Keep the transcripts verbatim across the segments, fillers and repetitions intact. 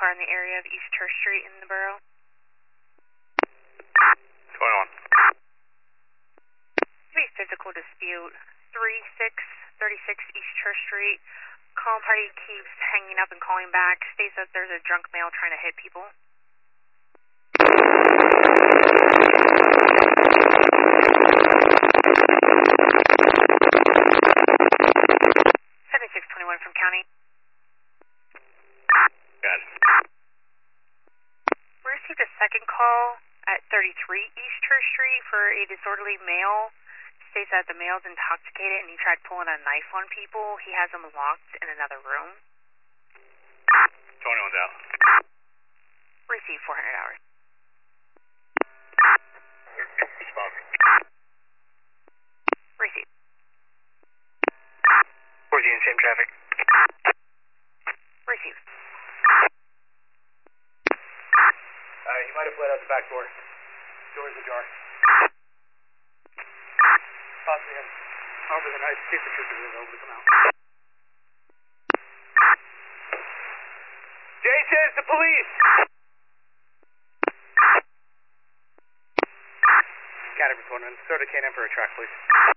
car in the area of East Church Street in the borough. twenty-one. Be physical dispute. three six thirty-six East Church Street. Calling party keeps hanging up and calling back. States that there's a drunk male trying to hit people. seventy-six twenty-one from county. Got it. We received a second call at thirty-three East Church Street for a disorderly male. States that the male's intoxicated and he tried pulling a knife on people. He has them locked in another room. twenty-one's out. Receive four hundred hours. Response. Receive. Where's he in same traffic? Receive. Uh, he might have fled out the back door. Door's ajar. Possibly him. Over the night, see if the troopers are over to come out. Jason, it's the police! Got it, responding. Throw the K nine for a track, please.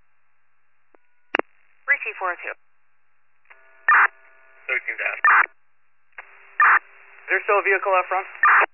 Receive four oh two. thirteen's out. Is there still a vehicle out front?